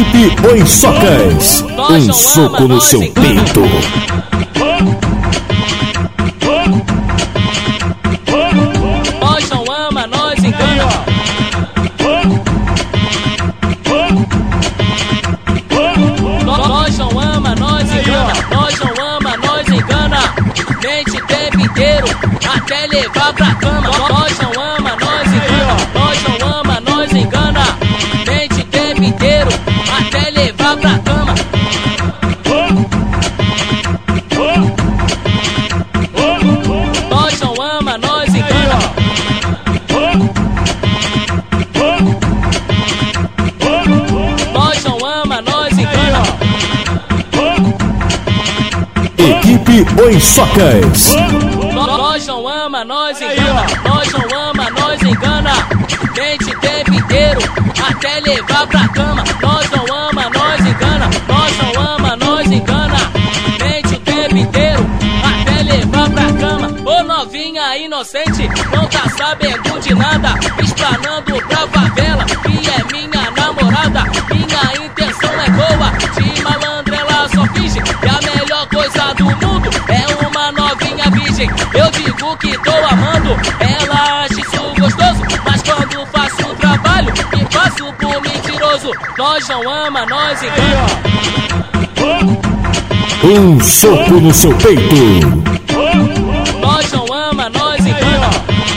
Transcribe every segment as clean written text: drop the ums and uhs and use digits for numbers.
Equipe Os Socas, um soco no seu peito. Nós não ama, nós engana. Nós não ama, nós engana. Nós não ama, nós engana. Mente o tempo inteiro até levar pra cama. Nós não ama, nós engana. Nós não ama, nós engana. Mente o tempo inteiro até levar pra cama. Nós não ama, nós engana. Nós não ama, nós engana. Equipe Os Socas. Nós não ama, nós engana. Nós não ama, nós engana. Mente o tempo inteiro até levar pra cama. Nós não ama, nós engana. Nós não ama, nós engana. Mente o tempo inteiro até levar pra cama. Ô novinha inocente, não tá sabendo de nada, explanando pra favela que é minha namorada. Minha intenção é boa, de malandra ela só finge. E a melhor coisa do mundo é uma novinha virgem. Eu digo que tô amando, ela acha isso gostoso, mas quando faço o trabalho me faço por mentiroso. Nós não ama, nós engana. Um soco no seu peito. Nós não ama, nós engana.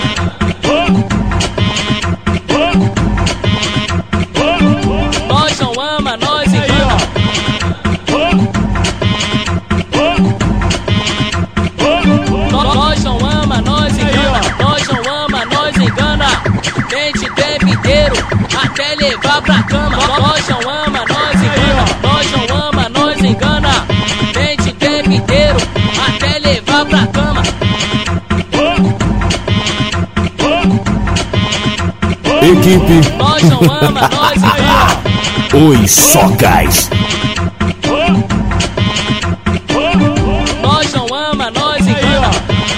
Nós não ama, nós engana. Nós não ama, nós engana. Nós não ama, nós engana. Mente o tempo inteiro até levar pra cama. Nós não ama, nós engana. Nós não ama, nós engana. Mente o tempo inteiro até levar pra cama. Equipe Nós não ama, nós engana. Os Socas. Nós não ama, nós engana.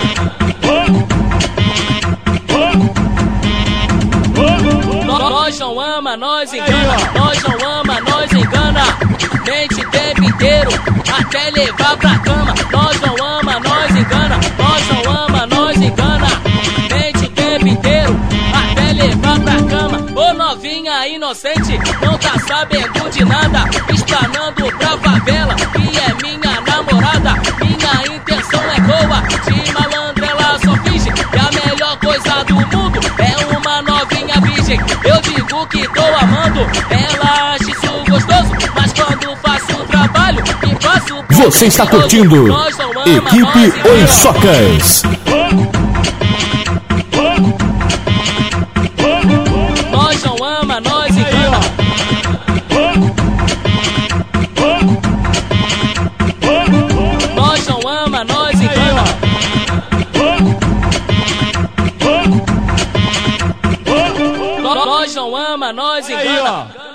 Nós não ama, nós engana. Nós não ama, nós engana. Mente o tempo inteiro até levar pra cama. Nós não ama, nós engana. Nós não ama, nós engana. Mente o tempo inteiro até levar pra cama. Ô novinha inocente, não tá sabendo de nada, explanando pra favela que é minha namorada. Minha intenção é boa, de malandra ela só finge. E a melhor coisa do mundo é uma novinha virgem. Eu digo que tô amando, ela acha isso gostoso, mas quando faço o trabalho me faço por Você está curtindo Nós não ama, Equipe nós engana. Os Socas. Nós não ama, nós engana. Nós não ama, nós engana. Nós não ama, nós engana.